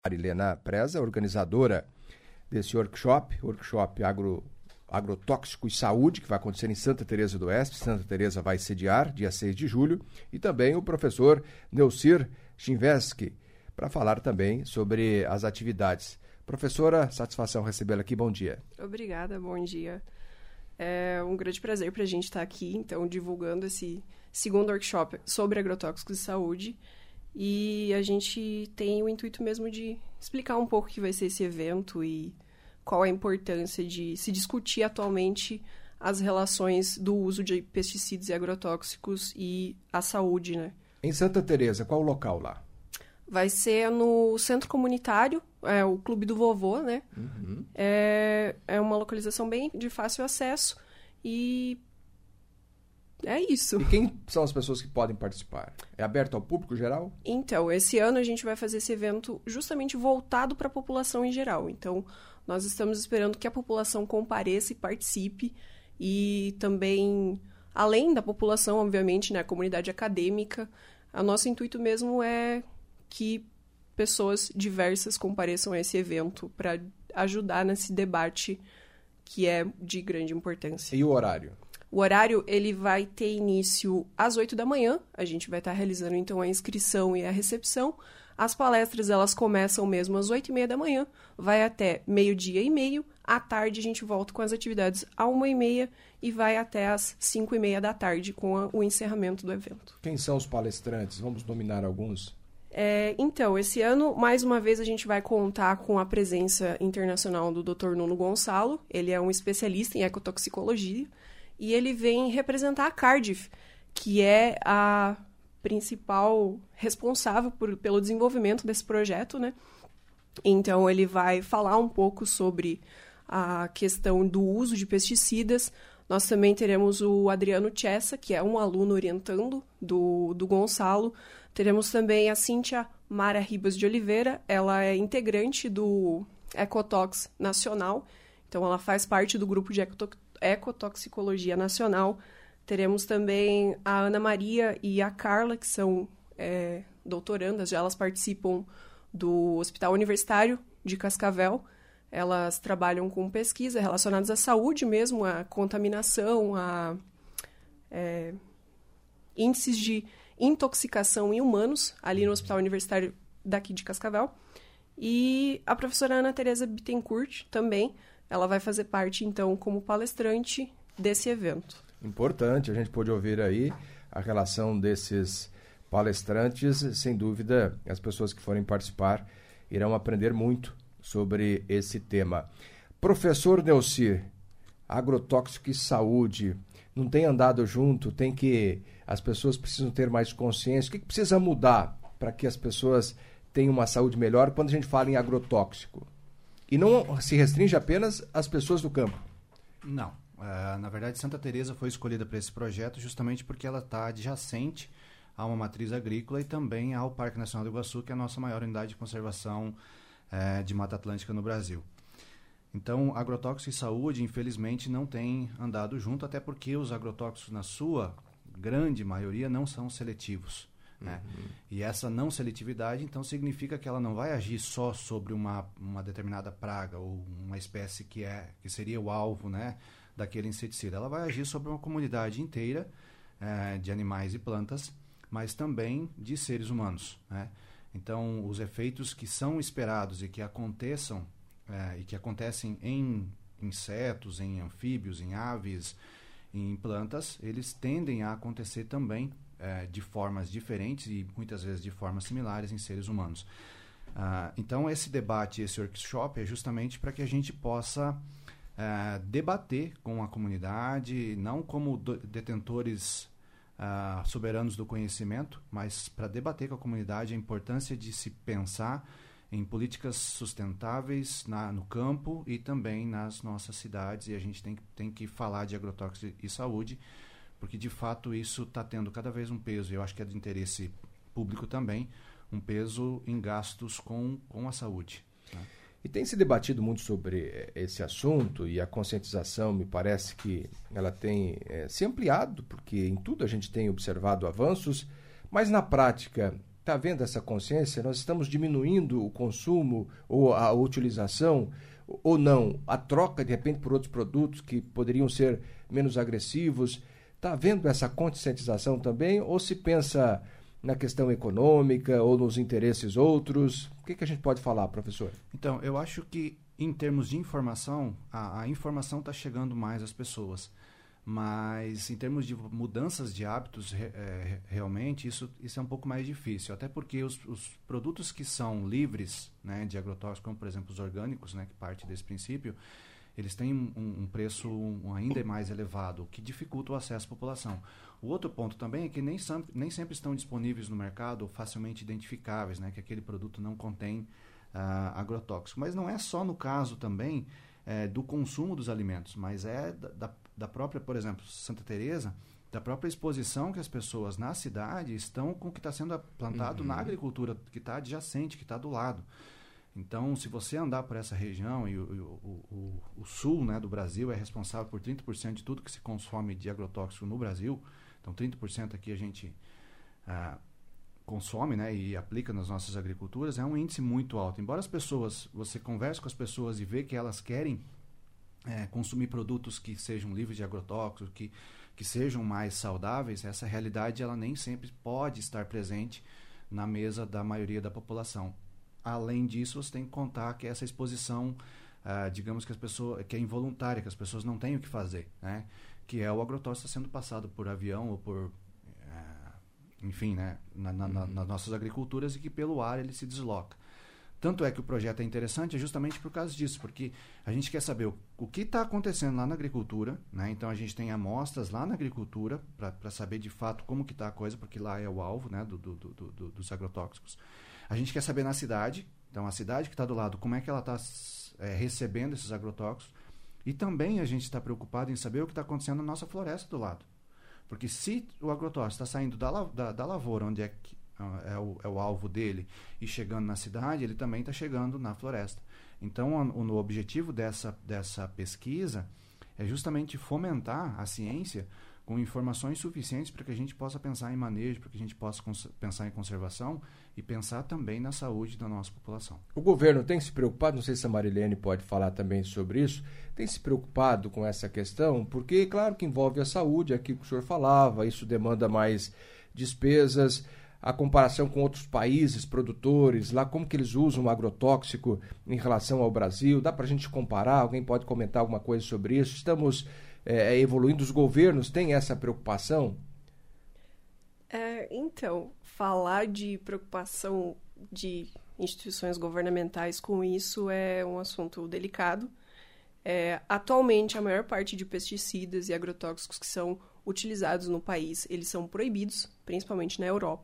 Marilena Preza, organizadora desse workshop Agrotóxico e Saúde, que vai acontecer em Santa Teresa do Oeste. Santa Teresa vai sediar, dia 6 de julho. E também o professor Neucir Chinveski, para falar também sobre as atividades. Professora, satisfação recebê-la aqui, bom dia. Obrigada, bom dia. É um grande prazer para a gente estar aqui, então, divulgando esse segundo workshop sobre agrotóxicos e saúde. E a gente tem o intuito mesmo de explicar um pouco o que vai ser esse evento e qual a importância de se discutir atualmente as relações do uso de pesticidas e agrotóxicos e a saúde, né? Em Santa Teresa, qual o local lá? Vai ser no Centro Comunitário, o Clube do Vovô, né? Uhum. É uma localização bem de fácil acesso e é isso. E quem são as pessoas que podem participar? É aberto ao público geral? Então, esse ano a gente vai fazer esse evento justamente voltado para a população em geral. Então, nós estamos esperando que a população compareça e participe. E também, além da população, obviamente, né, a comunidade acadêmica, o nosso intuito mesmo é que pessoas diversas compareçam a esse evento para ajudar nesse debate que é de grande importância. E o horário? O horário, ele vai ter início às 8 da manhã. A gente vai estar realizando, então, a inscrição e a recepção. As palestras, elas começam mesmo às 8h30 da manhã, vai até 12h30. À tarde, a gente volta com as atividades à 1h30 e vai até às 5h30 da tarde com o encerramento do evento. Quem são os palestrantes? Vamos nominar alguns? Então, esse ano, mais uma vez, a gente vai contar com a presença internacional do Dr. Nuno Gonçalo. Ele é um especialista em ecotoxicologia. E ele vem representar a Cardiff, que é a principal responsável pelo desenvolvimento desse projeto, né? Então, ele vai falar um pouco sobre a questão do uso de pesticidas. Nós também teremos o Adriano Chessa, que é um aluno orientando do Gonçalo. Teremos também a Cíntia Mara Ribas de Oliveira. Ela é integrante do Ecotox Nacional. Então, ela faz parte do grupo de Ecotoxicologia Nacional. Teremos também a Ana Maria e a Carla, que são doutorandas, já elas participam do Hospital Universitário de Cascavel. Elas trabalham com pesquisa relacionadas à saúde mesmo, à contaminação, a índices de intoxicação em humanos, ali no Hospital Universitário daqui de Cascavel. E a professora Ana Teresa Bittencourt também, ela vai fazer parte, então, como palestrante desse evento. Importante, a gente pôde ouvir aí a relação desses palestrantes. Sem dúvida, as pessoas que forem participar irão aprender muito sobre esse tema. Professor Neucir, agrotóxico e saúde, não tem andado junto? As pessoas precisam ter mais consciência. O que precisa mudar para que as pessoas tenham uma saúde melhor quando a gente fala em agrotóxico? E não se restringe apenas às pessoas do campo? Não. Na verdade, Santa Teresa foi escolhida para esse projeto justamente porque ela está adjacente a uma matriz agrícola e também ao Parque Nacional do Iguaçu, que é a nossa maior unidade de conservação de Mata Atlântica no Brasil. Então, agrotóxico e saúde, infelizmente, não tem andado junto, até porque os agrotóxicos, na sua grande maioria, não são seletivos. Né? E essa não seletividade, então, significa que ela não vai agir só sobre uma determinada praga ou uma espécie que seria o alvo, né, daquele inseticida. Ela vai agir sobre uma comunidade inteira de animais e plantas, mas também de seres humanos. Né? Então, os efeitos que são esperados e que aconteçam e que acontecem em insetos, em anfíbios, em aves, em plantas, eles tendem a acontecer também de formas diferentes e muitas vezes de formas similares em seres humanos. Então, esse debate, esse workshop é justamente para que a gente possa debater com a comunidade, não como detentores soberanos do conhecimento, mas para debater com a comunidade a importância de se pensar em políticas sustentáveis no campo e também nas nossas cidades, e a gente tem que falar de agrotóxico e saúde, porque de fato isso está tendo cada vez um peso, e eu acho que é de interesse público também, um peso em gastos com a saúde. Né? E tem se debatido muito sobre esse assunto, e a conscientização me parece que ela tem se ampliado, porque em tudo a gente tem observado avanços, mas na prática está havendo essa consciência? Nós estamos diminuindo o consumo ou a utilização ou não? A troca, de repente, por outros produtos que poderiam ser menos agressivos? Está havendo essa conscientização também? Ou se pensa na questão econômica ou nos interesses outros? O que a gente pode falar, professor? Então, eu acho que, em termos de informação, a informação está chegando mais às pessoas. Mas, em termos de mudanças de hábitos, realmente, isso é um pouco mais difícil. Até porque os produtos que são livres, né, de agrotóxicos, como, por exemplo, os orgânicos, né, que parte desse princípio, eles têm um preço ainda mais elevado, o que dificulta o acesso à população. O outro ponto também é que nem sempre estão disponíveis no mercado, facilmente identificáveis, né, que aquele produto não contém agrotóxico. Mas não é só no caso também do consumo dos alimentos, mas da própria, por exemplo, Santa Teresa, da própria exposição que as pessoas na cidade estão com o que está sendo plantado na agricultura, que está adjacente, que está do lado. Então, se você andar por essa região, e o sul, né, do Brasil é responsável por 30% de tudo que se consome de agrotóxico no Brasil, então 30% aqui a gente consome, né, e aplica nas nossas agriculturas, é um índice muito alto. Embora você converse com as pessoas e vê que elas querem consumir produtos que sejam livres de agrotóxicos, que sejam mais saudáveis, essa realidade ela nem sempre pode estar presente na mesa da maioria da população. Além disso, você tem que contar que essa exposição, digamos que é involuntária, que as pessoas não têm o que fazer, né? Que é o agrotóxico sendo passado por avião ou por, enfim, né? nas nossas agriculturas, e que pelo ar ele se desloca. Tanto é que o projeto é interessante justamente por causa disso, porque a gente quer saber o que está acontecendo lá na agricultura, né? Então a gente tem amostras lá na agricultura para saber de fato como que está a coisa, porque lá é o alvo, né, dos agrotóxicos. A gente quer saber na cidade, então a cidade que está do lado, como é que ela está recebendo esses agrotóxicos. E também a gente está preocupado em saber o que está acontecendo na nossa floresta do lado. Porque se o agrotóxico está saindo da lavoura, onde é o alvo dele, e chegando na cidade, ele também está chegando na floresta. Então, o objetivo dessa pesquisa é justamente fomentar a ciência com informações suficientes para que a gente possa pensar em manejo, para que a gente possa pensar em conservação e pensar também na saúde da nossa população. O governo tem se preocupado, não sei se a Marilene pode falar também sobre isso, tem se preocupado com essa questão, porque claro que envolve a saúde, aquilo que o senhor falava, isso demanda mais despesas, a comparação com outros países produtores, lá como que eles usam o agrotóxico em relação ao Brasil, dá para a gente comparar? Alguém pode comentar alguma coisa sobre isso? Estamos evoluindo, os governos têm essa preocupação? Então, falar de preocupação de instituições governamentais com isso é um assunto delicado. Atualmente, a maior parte de pesticidas e agrotóxicos que são utilizados no país, eles são proibidos, principalmente na Europa.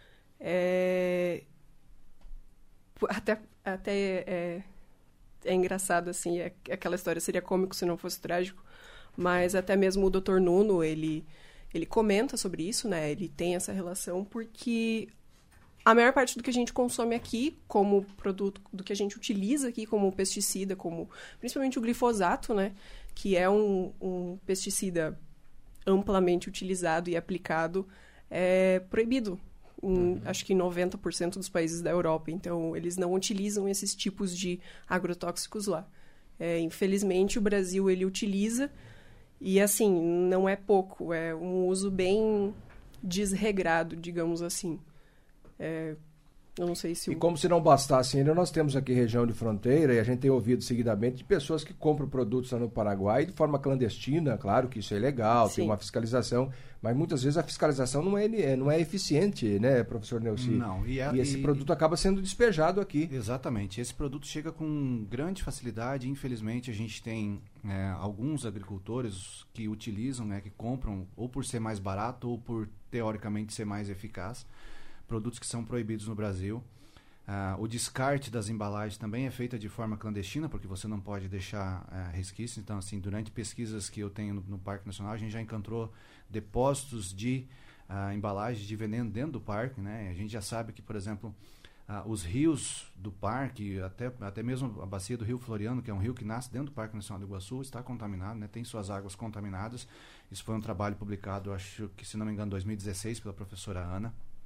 Até é engraçado, assim, aquela história seria cômico se não fosse trágico, mas até mesmo o Dr. Nuno, ele comenta sobre isso, né? Ele tem essa relação porque a maior parte do que a gente consome aqui como produto, do que a gente utiliza aqui como pesticida, como principalmente o glifosato, né? Que é um pesticida amplamente utilizado e aplicado, é proibido. Acho que em 90% dos países da Europa. Então, eles não utilizam esses tipos de agrotóxicos lá. Infelizmente, o Brasil ele utiliza, e assim, não é pouco, é um uso bem desregrado, digamos assim. Eu não sei se... E como se não bastasse ainda, nós temos aqui região de fronteira, e a gente tem ouvido seguidamente de pessoas que compram produtos lá no Paraguai de forma clandestina, claro que isso é ilegal, Sim. Tem uma fiscalização, mas muitas vezes a fiscalização não é eficiente, né, professor Neuci? Não. E esse produto acaba sendo despejado aqui. Exatamente. Esse produto chega com grande facilidade. Infelizmente, a gente tem alguns agricultores que utilizam, né, que compram ou por ser mais barato ou por, teoricamente, ser mais eficaz, produtos que são proibidos no Brasil. O descarte das embalagens também é feito de forma clandestina, porque você não pode deixar resquícios. Então, assim, durante pesquisas que eu tenho no Parque Nacional, a gente já encontrou depósitos de embalagens de veneno dentro do parque, né? A gente já sabe que, por exemplo, os rios do parque, até mesmo a bacia do Rio Floriano, que é um rio que nasce dentro do Parque Nacional do Iguaçu, está contaminado, né? Tem suas águas contaminadas. Isso foi um trabalho publicado, acho que, se não me engano, em 2016, pela professora Ana.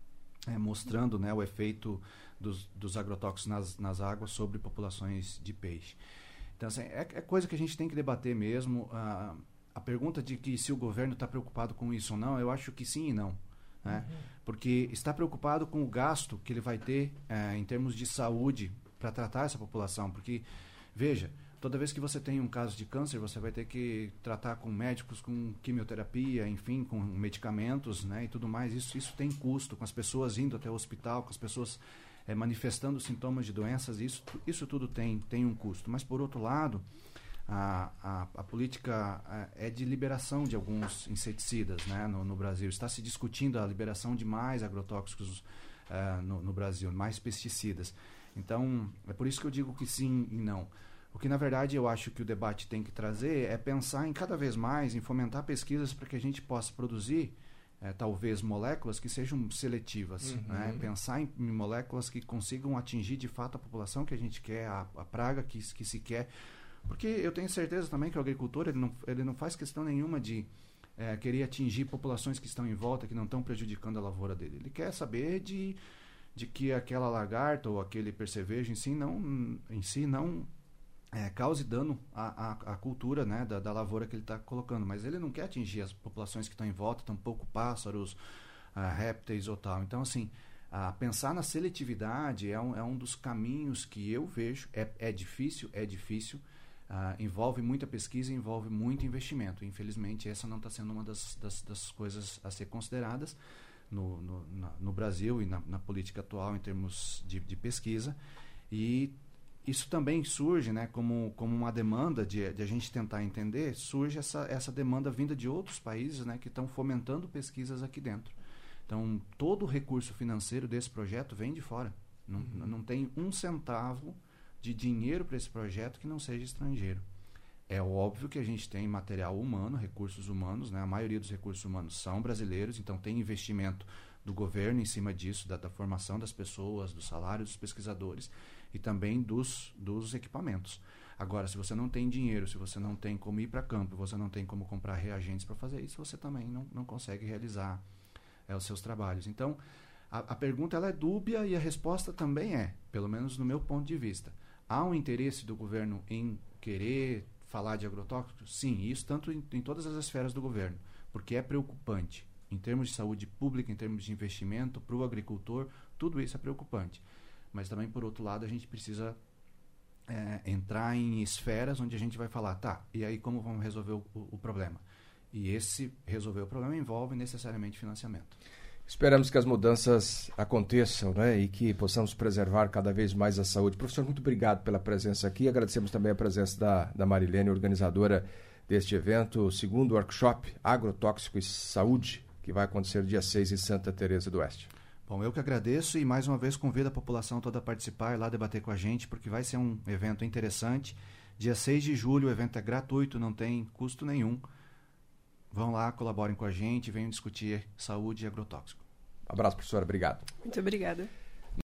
mostrando, né, o efeito dos agrotóxicos nas águas sobre populações de peixe. Então, assim, é coisa que a gente tem que debater mesmo. A pergunta de que se o governo está preocupado com isso ou não, eu acho que sim e não. Né? Porque está preocupado com o gasto que ele vai ter em termos de saúde para tratar essa população. Porque, veja, toda vez que você tem um caso de câncer, você vai ter que tratar com médicos, com quimioterapia, enfim, com medicamentos, né, e tudo mais. Isso tem custo, com as pessoas indo até o hospital, com as pessoas manifestando sintomas de doenças. Isso tudo tem um custo. Mas, por outro lado, a política é de liberação de alguns inseticidas, né, no Brasil. Está se discutindo a liberação de mais agrotóxicos no Brasil, mais pesticidas. Então, é por isso que eu digo que sim e não. O que, na verdade, eu acho que o debate tem que trazer é pensar em cada vez mais, em fomentar pesquisas para que a gente possa produzir, talvez, moléculas que sejam seletivas. Né? Pensar em moléculas que consigam atingir, de fato, a população que a gente quer, a praga que se quer. Porque eu tenho certeza também que o agricultor ele não faz questão nenhuma de querer atingir populações que estão em volta, que não estão prejudicando a lavoura dele. Ele quer saber de que aquela lagarta ou aquele percevejo em si não cause dano à cultura, né, da lavoura que ele está colocando. Mas ele não quer atingir as populações que estão em volta, tampouco pássaros, répteis ou tal. Então, assim, pensar na seletividade é um dos caminhos que eu vejo. É difícil. Envolve muita pesquisa, envolve muito investimento. Infelizmente, essa não está sendo uma das coisas a ser consideradas no Brasil e na política atual em termos de pesquisa. E isso também surge, né, como uma demanda de a gente tentar entender, surge essa demanda vinda de outros países, né, que estão fomentando pesquisas aqui dentro. Então, todo o recurso financeiro desse projeto vem de fora. Não tem um centavo de dinheiro para esse projeto que não seja estrangeiro. É óbvio que a gente tem material humano, recursos humanos, né? A maioria dos recursos humanos são brasileiros, então tem investimento do governo em cima disso, da formação das pessoas, do salário dos pesquisadores e também dos equipamentos. Agora, se você não tem dinheiro, se você não tem como ir para campo, você não tem como comprar reagentes para fazer isso, você também não consegue realizar os seus trabalhos. Então, a pergunta ela é dúbia e a resposta também pelo menos no meu ponto de vista. Há um interesse do governo em querer falar de agrotóxicos? Sim, isso tanto em todas as esferas do governo, porque é preocupante. Em termos de saúde pública, em termos de investimento, para o agricultor, tudo isso é preocupante. Mas também, por outro lado, a gente precisa entrar em esferas onde a gente vai falar, e aí como vamos resolver o problema? E esse resolver o problema envolve necessariamente financiamento. Esperamos que as mudanças aconteçam, né, e que possamos preservar cada vez mais a saúde. Professor, muito obrigado pela presença aqui. Agradecemos também a presença da Marilene, organizadora deste evento, o segundo workshop Agrotóxico e Saúde, que vai acontecer dia 6 em Santa Teresa do Oeste. Bom, eu que agradeço e mais uma vez convido a população toda a participar e lá debater com a gente, porque vai ser um evento interessante. Dia 6 de julho, o evento é gratuito, não tem custo nenhum. Vão lá, colaborem com a gente, venham discutir saúde e agrotóxico. Abraço, professora. Obrigado. Muito obrigada.